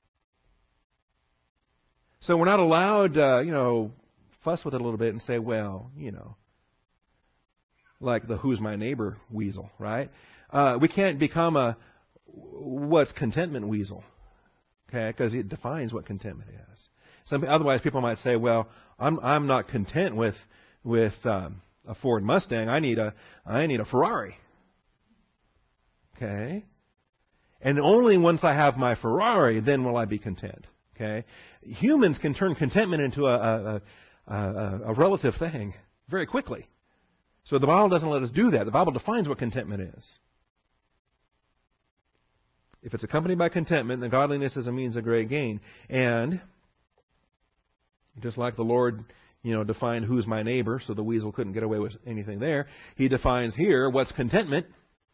So we're not allowed, uh, you know, fuss with it a little bit and say, well, you know, like the who's my neighbor weasel, right? Uh, we can't become a what's contentment weasel, okay? Because it defines what contentment is. Some, otherwise, people might say, well, I'm I'm not content with with um, a Ford Mustang. I need a I need a Ferrari, okay? And only once I have my Ferrari, then will I be content, okay? Humans can turn contentment into a, a, a, a relative thing very quickly. So the Bible doesn't let us do that. The Bible defines what contentment is. If it's accompanied by contentment, then godliness is a means of great gain. And just like the Lord, you know, defined who's my neighbor, so the weasel couldn't get away with anything there, He defines here what's contentment.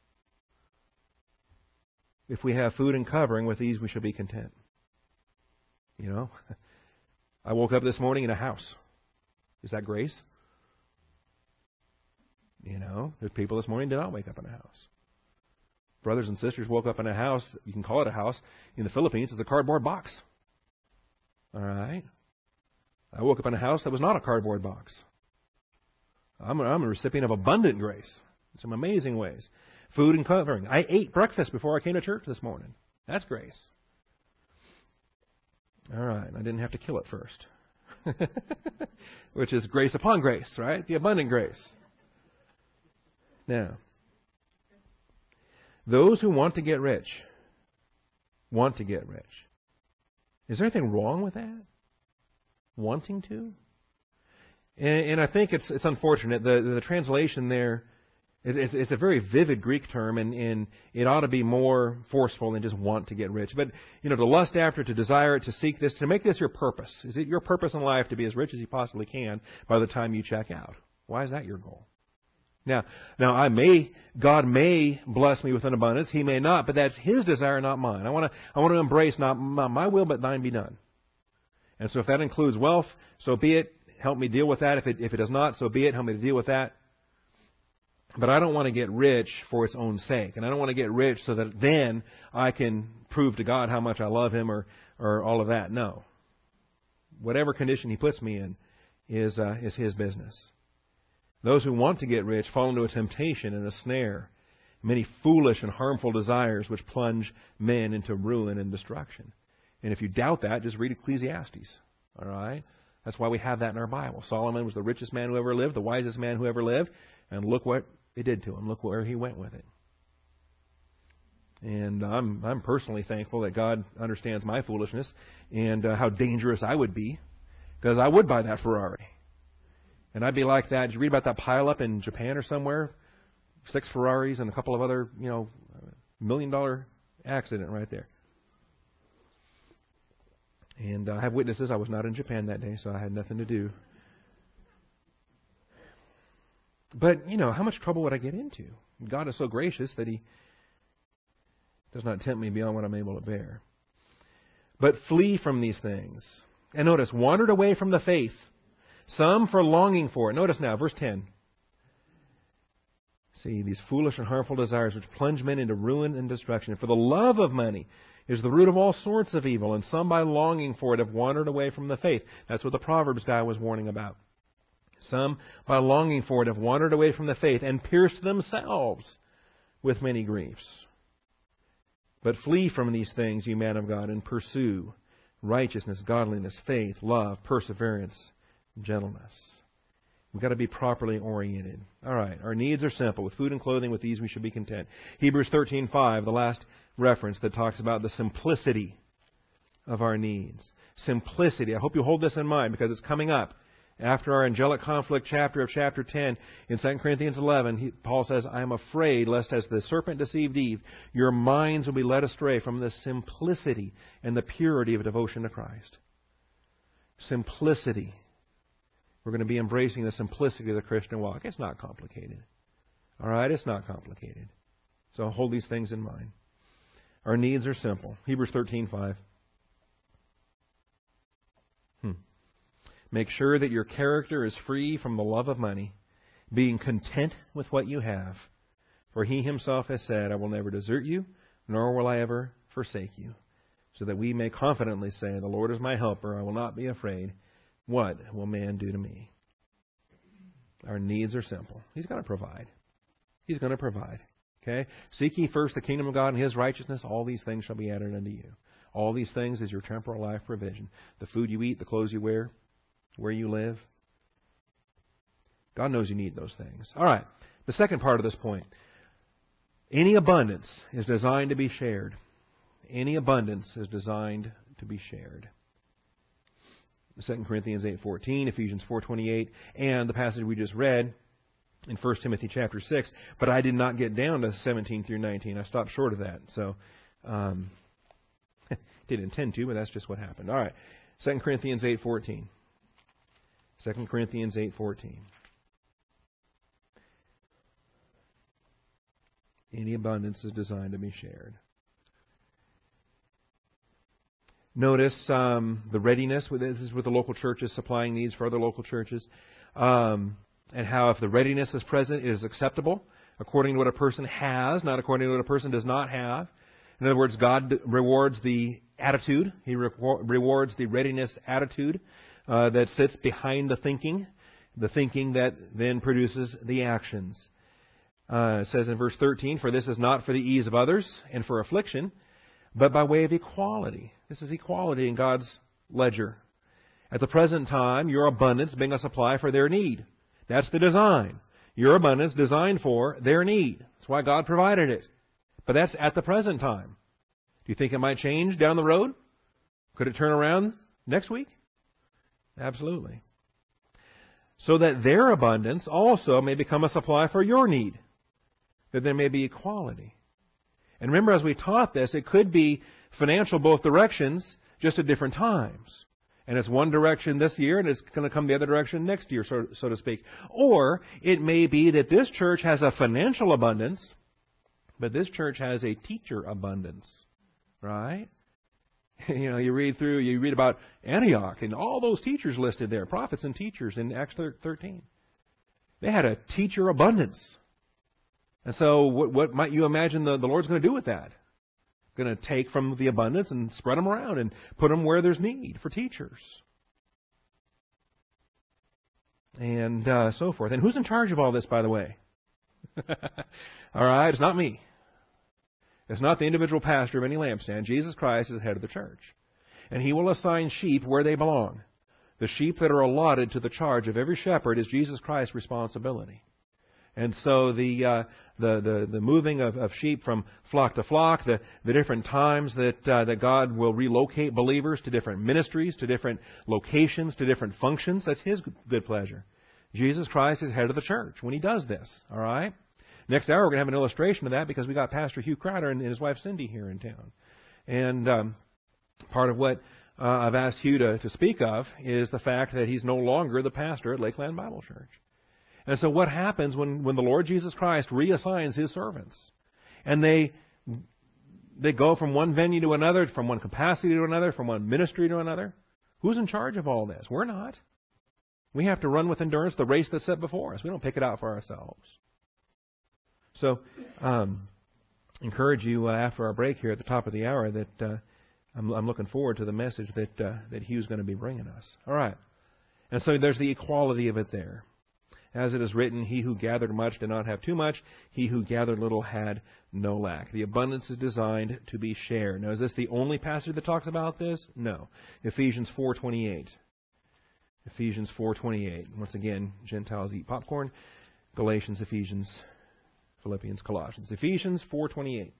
If we have food and covering, with these we shall be content. You know, I woke up this morning in a house. Is that grace? You know, there's people this morning who did not wake up in a house. Brothers and sisters woke up in a house. You can call it a house. In the Philippines, it's a cardboard box. All right. I woke up in a house that was not a cardboard box. I'm a, I'm a recipient of abundant grace in some amazing ways. Food and covering. I ate breakfast before I came to church this morning. That's grace. All right. I didn't have to kill it first. Which is grace upon grace, right? The abundant grace. Now, those who want to get rich want to get rich. Is there anything wrong with that? wanting to. And, and I think it's it's unfortunate. The the translation there, it's, it's a very vivid Greek term, and, and it ought to be more forceful than just want to get rich. But, you know, to lust after, to desire it, to seek this, to make this your purpose. Is it your purpose in life to be as rich as you possibly can by the time you check out? Why is that your goal? Now, now I may, God may bless me with an abundance. He may not, but that's His desire, not mine. I want to, I want to embrace not my, my will, but Thine be done. And so if that includes wealth, so be it. Help me deal with that. If it, if it does not, so be it. Help me to deal with that. But I don't want to get rich for its own sake. And I don't want to get rich so that then I can prove to God how much I love Him or, or all of that. No. Whatever condition He puts me in is, uh, is His business. Those who want to get rich fall into a temptation and a snare, many foolish and harmful desires which plunge men into ruin and destruction. And if you doubt that, just read Ecclesiastes. All right? That's why we have that in our Bible. Solomon was the richest man who ever lived, the wisest man who ever lived, and look what it did to him. Look where he went with it. And I'm I'm personally thankful that God understands my foolishness and uh, how dangerous I would be, because I would buy that Ferrari. And I'd be like that. Did you read about that pileup in Japan or somewhere? Six Ferraris and a couple of other, you know, million dollar accident right there. And I have witnesses. I was not in Japan that day, so I had nothing to do. But, you know, how much trouble would I get into? God is so gracious that He does not tempt me beyond what I'm able to bear. But flee from these things. And notice, wandered away from the faith. Some for longing for it. Notice now, verse ten. See, these foolish and harmful desires which plunge men into ruin and destruction. For the love of money is the root of all sorts of evil, and some by longing for it have wandered away from the faith. That's what the Proverbs guy was warning about. Some by longing for it have wandered away from the faith and pierced themselves with many griefs. But flee from these things, ye man of God, and pursue righteousness, godliness, faith, love, perseverance, gentleness. We've got to be properly oriented. All right, our needs are simple. With food and clothing, with these we should be content. Hebrews thirteen five, the last reference that talks about the simplicity of our needs. Simplicity. I hope you hold this in mind because it's coming up. After our angelic conflict chapter of chapter ten, in Second Corinthians eleven, he, Paul says, I am afraid lest as the serpent deceived Eve, your minds will be led astray from the simplicity and the purity of devotion to Christ. Simplicity. We're going to be embracing the simplicity of the Christian walk. It's not complicated. All right? It's not complicated. So hold these things in mind. Our needs are simple. Hebrews thirteen five. Hmm. Make sure that your character is free from the love of money, being content with what you have. For He Himself has said, I will never desert you, nor will I ever forsake you. So that we may confidently say, the Lord is my helper, I will not be afraid. What will man do to me? Our needs are simple. He's going to provide. He's going to provide. Okay? Seek ye first the kingdom of God and His righteousness. All these things shall be added unto you. All these things is your temporal life provision. The food you eat, the clothes you wear, where you live. God knows you need those things. All right. The second part of this point. Any abundance is designed to be shared. Any abundance is designed to be shared. Second Corinthians eight fourteen, Ephesians four twenty-eight, and the passage we just read in First Timothy chapter six. But I did not get down to seventeen through nineteen. I stopped short of that. So, um, didn't intend to, but that's just what happened. All right. Second Corinthians eight fourteen. Second Corinthians eight fourteen. Any abundance is designed to be shared. Notice um, the readiness. This is with the local churches supplying needs for other local churches. Um, and how if the readiness is present, it is acceptable according to what a person has, not according to what a person does not have. In other words, God rewards the attitude. He re- rewards the readiness attitude uh, that sits behind the thinking, the thinking that then produces the actions. Uh, it says in verse thirteen, for this is not for the ease of others and for affliction, but by way of equality. This is equality in God's ledger. At the present time, your abundance being a supply for their need. That's the design. Your abundance designed for their need. That's why God provided it. But that's at the present time. Do you think it might change down the road? Could it turn around next week? Absolutely. So that their abundance also may become a supply for your need, that there may be equality. And remember, as we taught this, it could be financial both directions, just at different times. And it's one direction this year, and it's going to come the other direction next year, so, so to speak. Or it may be that this church has a financial abundance, but this church has a teacher abundance, right? You know, you read through, you read about Antioch and all those teachers listed there, prophets and teachers in Acts thirteen. They had a teacher abundance. And so what, what might you imagine the, the Lord's going to do with that? Going to take from the abundance and spread them around and put them where there's need for teachers. And uh, so forth. And who's in charge of all this, by the way? All right, it's not me. It's not the individual pastor of any lampstand. Jesus Christ is the head of the church. And He will assign sheep where they belong. The sheep that are allotted to the charge of every shepherd is Jesus Christ's responsibility. And so the uh, the, the the moving of, of sheep from flock to flock, the, the different times that uh, that God will relocate believers to different ministries, to different locations, to different functions, that's His good pleasure. Jesus Christ is head of the church when He does this. All right? Next hour we're going to have an illustration of that because we got Pastor Hugh Crowder and his wife Cindy here in town. And um, part of what uh, I've asked Hugh to, to speak of is the fact that he's no longer the pastor at Lakeland Bible Church. And so what happens when, when the Lord Jesus Christ reassigns His servants and they they go from one venue to another, from one capacity to another, from one ministry to another? Who's in charge of all this? We're not. We have to run with endurance the race that's set before us. We don't pick it out for ourselves. So um, encourage you uh, after our break here at the top of the hour that uh, I'm, I'm looking forward to the message that, uh, that Hugh's going to be bringing us. All right. And so there's the equality of it there. As it is written, he who gathered much did not have too much. He who gathered little had no lack. The abundance is designed to be shared. Now, is this the only passage that talks about this? No. Ephesians four twenty-eight. Ephesians four twenty-eight. Once again, Gentiles eat popcorn. Galatians, Ephesians, Philippians, Colossians. Ephesians four twenty-eight.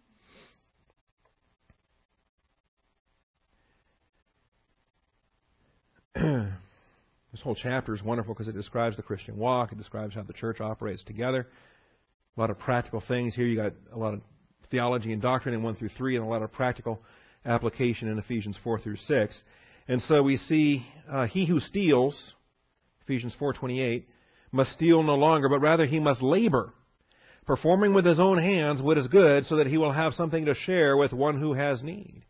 This whole chapter is wonderful because it describes the Christian walk. It describes how the church operates together. A lot of practical things here. You got a lot of theology and doctrine in one through three, and a lot of practical application in Ephesians four through six. And so we see uh, he who steals, Ephesians four twenty-eight, must steal no longer, but rather he must labor, performing with his own hands what is good, so that he will have something to share with one who has need.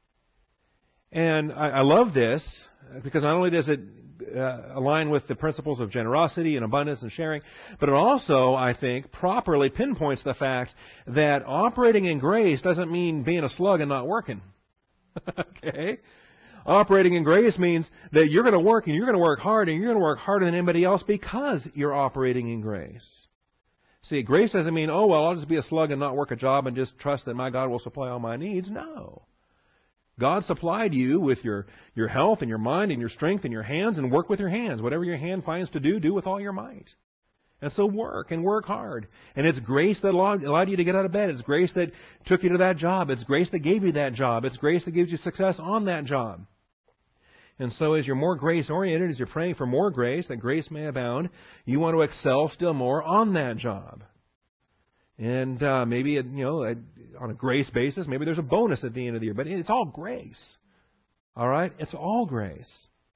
And I, I love this because not only does it uh, align with the principles of generosity and abundance and sharing, but it also, I think, properly pinpoints the fact that operating in grace doesn't mean being a slug and not working. Okay? Operating in grace means that you're going to work and you're going to work hard and you're going to work harder than anybody else because you're operating in grace. See, grace doesn't mean, oh, well, I'll just be a slug and not work a job and just trust that my God will supply all my needs. No. God supplied you with your, your health and your mind and your strength and your hands, and work with your hands. Whatever your hand finds to do, do with all your might. And so work and work hard. And it's grace that allowed, allowed you to get out of bed. It's grace that took you to that job. It's grace that gave you that job. It's grace that gives you success on that job. And so as you're more grace-oriented, as you're praying for more grace, that grace may abound, you want to excel still more on that job. And uh, maybe, you know, on a grace basis, maybe there's a bonus at the end of the year. But it's all grace. All right? It's all grace.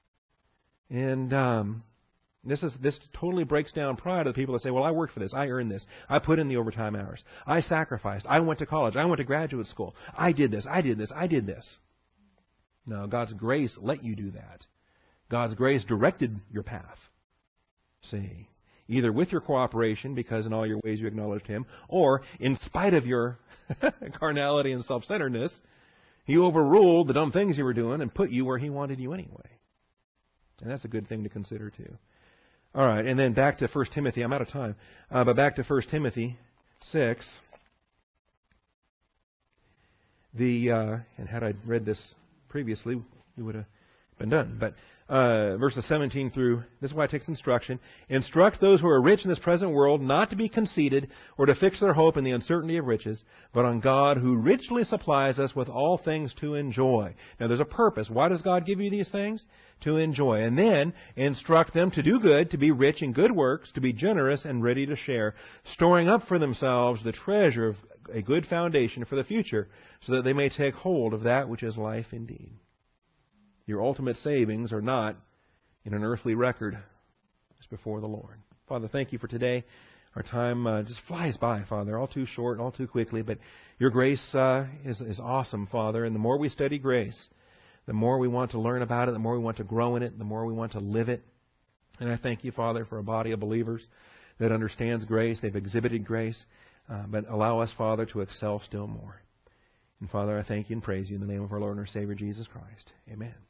And um, this is this totally breaks down pride of the people that say, well, I worked for this. I earned this. I put in the overtime hours. I sacrificed. I went to college. I went to graduate school. I did this. I did this. I did this. No, God's grace let you do that. God's grace directed your path. See? Either with your cooperation, because in all your ways you acknowledged Him, or in spite of your carnality and self-centeredness, He overruled the dumb things you were doing and put you where He wanted you anyway. And that's a good thing to consider too. All right, and then back to First Timothy. I'm out of time. Uh, but back to First Timothy six. The uh, and had I read this previously, we would have been done. But uh, verses seventeen through, this is why it takes instruction. Instruct those who are rich in this present world not to be conceited or to fix their hope in the uncertainty of riches, but on God who richly supplies us with all things to enjoy. Now there's a purpose. Why does God give you these things? To enjoy. And then instruct them to do good, to be rich in good works, to be generous and ready to share, storing up for themselves the treasure of a good foundation for the future, so that they may take hold of that which is life indeed. Your ultimate savings are not in an earthly record. It's before the Lord. Father, thank you for today. Our time uh, just flies by, Father, all too short, all too quickly. But your grace uh, is, is awesome, Father. And the more we study grace, the more we want to learn about it, the more we want to grow in it, the more we want to live it. And I thank you, Father, for a body of believers that understands grace. They've exhibited grace. Uh, but allow us, Father, to excel still more. And Father, I thank you and praise you in the name of our Lord and our Savior, Jesus Christ. Amen.